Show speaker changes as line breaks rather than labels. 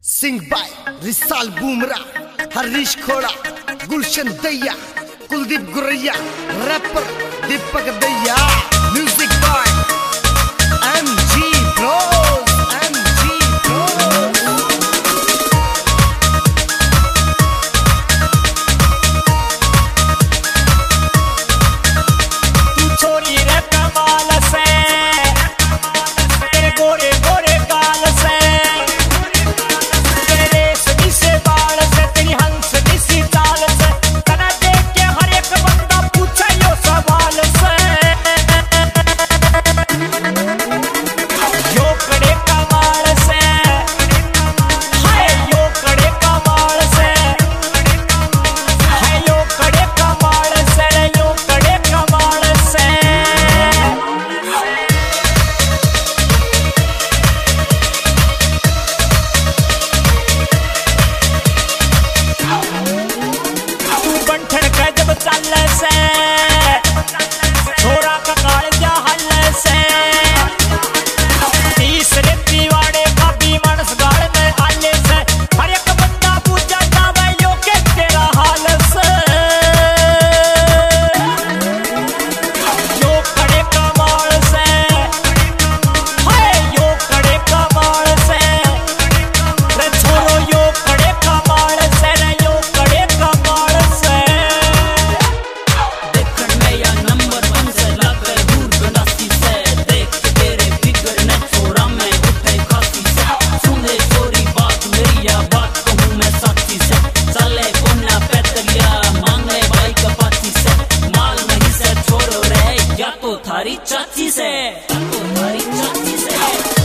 Singh by Risal Bumra, Harish Khoda, Gulshan Daiya, Kuldeep Guraiya, rapper Deepak Daiya, music by MG bros, MG bros.
तू छोरी रे कमाल से, तेरे गोरे गोरे गाल से, तेरे रेशमी से बाल से, तेरी हंसनी सी चाल से, तना देख के हर एक बंदा पूछे यो सवाल से। यो कड़े कमाल से, हाय यो कड़े कमाल से, हाय यो कड़े कमाल से, यो कड़े कमाल से। तू बंठन का जब चल से, छोरा का कालजा हल से, तीसरे दीवाड़े का भी मानस गाड़ में आले से, हर एक बंदा पूछा जावे यो के तेरा हाल से। यो कड़े कमाल से, हाय यो कड़े कमाल से, रे छोरो यो कड़े कमाल से, रे यो कड़े कमाल से।
देखण में या नंबर 1 से लाकर दूर गलासी से, देख के तेरे फिगर न छोरा में उठे खासी से, सुने चोरी बात मेरी या बात कहूँ मैं साथी से, चले कोना पैतरिया मांगे भाई कपाती से, माल नहीं से छोरो रे या तो थारी चाची से, या तो थारी चाची से।